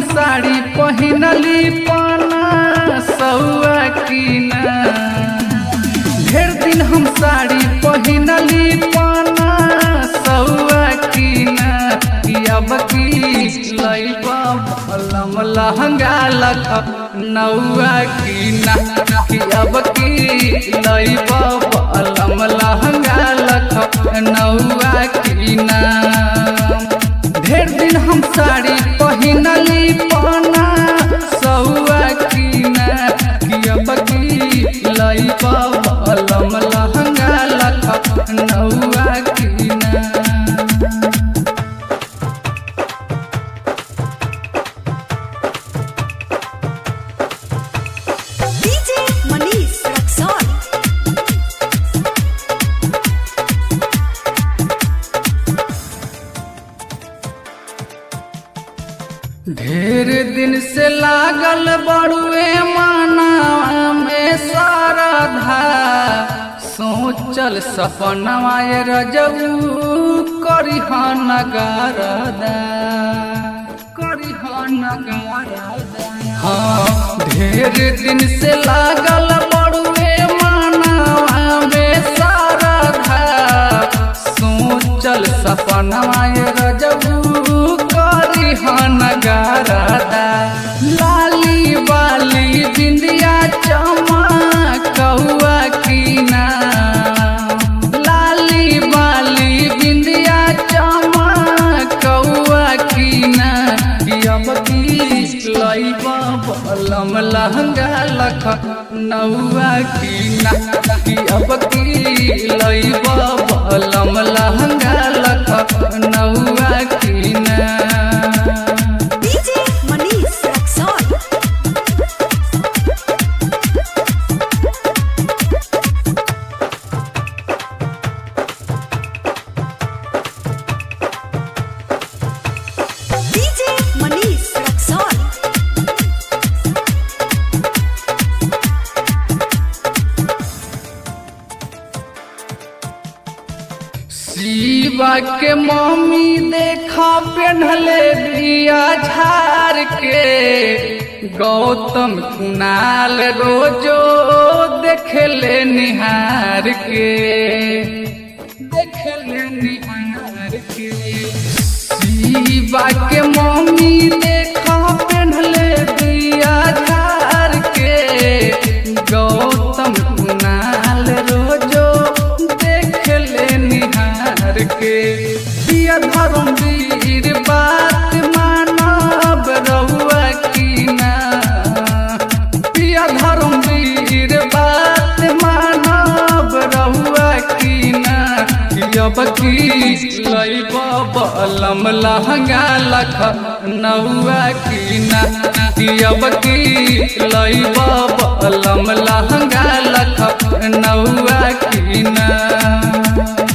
साड़ी पहिनली पाना सौआ की ना। ढेर दिन हम साड़ी पहिनली पाना सौआ की ना। अब की लइबा बलम लहंगा लखनऊआ की ना। अब की लइबा बलम लहंगा लखनऊआ की ना। ढेर दिन हम साड़ी पहिनली पाना सौआ की ना। अब की लइबा बलम लहंगा लखनऊआ की ना। ढेर दिन से लागल बड़ुए मानवा में सारधा। सोचल सपनवा रजऊ करिहन गारदा। हाँ ढेर दिन से लागल बड़ुए मानवा में सारधा। सोचल सपनवा रजऊ करिहन गारदा। लाली बाली बिंदिया चमकौआ की ना। लाली बाली बिंदिया चमकौआ की ना। अब की लइबा बलम लहंगा लखनऊआ की ना। अब की लइबा बलम लहंगा लखनऊआ की ना। शिवा के मम्मी देखा पेन्हले दिया झार के। गौतम कुणाल रोजो देखले निहार के। शिवा के मम्मी देखा पेन्हले दिया झार के। गौतम कुणाल रोजो देखले निहार के। पिया धर्मवीर बात मानब रहुआ की ना। पिया धर्मवीर बात मानब रहुआ की ना। अब की लइबा बलम लहंगा लखनऊआ की ना। अब की लइबा बलम लहंगा लखनऊआ की ना।